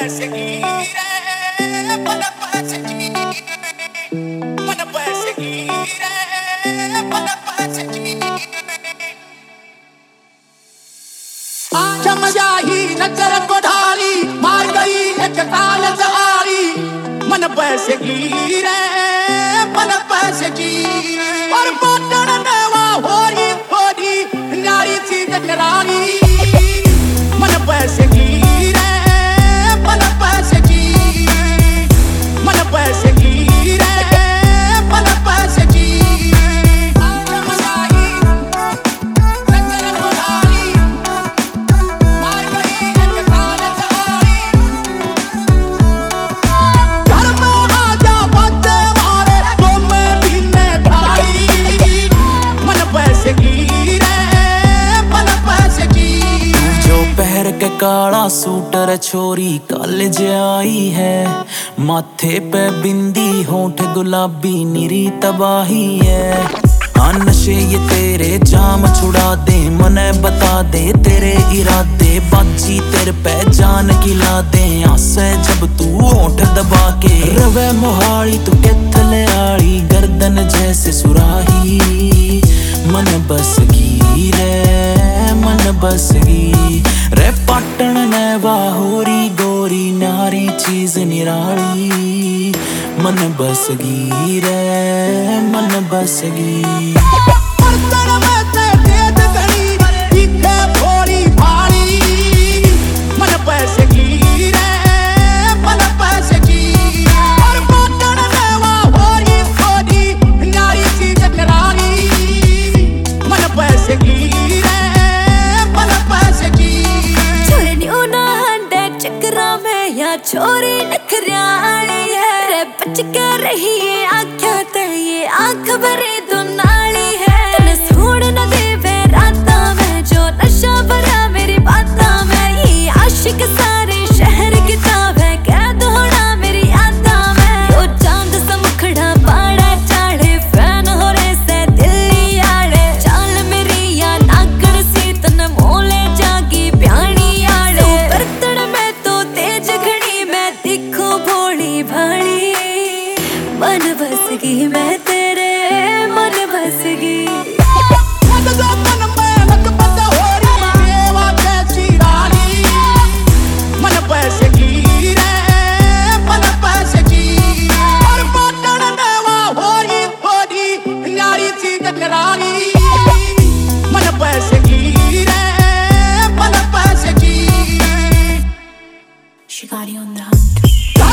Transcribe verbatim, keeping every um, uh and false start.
नजर को ढाली मार गई एक ताल सवारी मन पैसे गिरे मन पैसे गिरे और पटन नवा होरी होरी नारी सी जगरानी मन पैसे गिरे मन पैसे गिरे मन पैसे गिरे मन पैसे गिरे के काला सूटर छोरी कॉलेज आई है, माथे पे बिंदी होंठ गुलाबी निरी तबाही है। हाँ नशे ये तेरे जाम छुड़ा दे मने बता दे तेरे इरादे बाजी तेरे पे जान खिला दे आसे जब तू होंठ दबा के रवे मोहाली तू कैथले आली गर्दन जैसे सुराही मन बस गी रे मन बस गी रे पाटन ने वाहोरी गोरी नारी चीज निराली मन बस गी रे मन बस गी। छोरी नखरियाली है रे बच के रही है आँखें ते ये आँख भरी दुनाली है तने सूड़ न देवे राता में जो नशा भरा मेरी बाता में ये आशिक सारे शहर की ताब है कैद होना मेरी आदा में यो चांद सा मुखड़ा बाड़ा चाड़े फैन हो रे से दिल्ली आड़े चाल मेरी या नागण सी तन मोले जागी प्याणी आड़े बर्तन में तो तेज दिखो भोली भाली मन बस गई मैं तेरे मन बस गई। She got you on the hunt.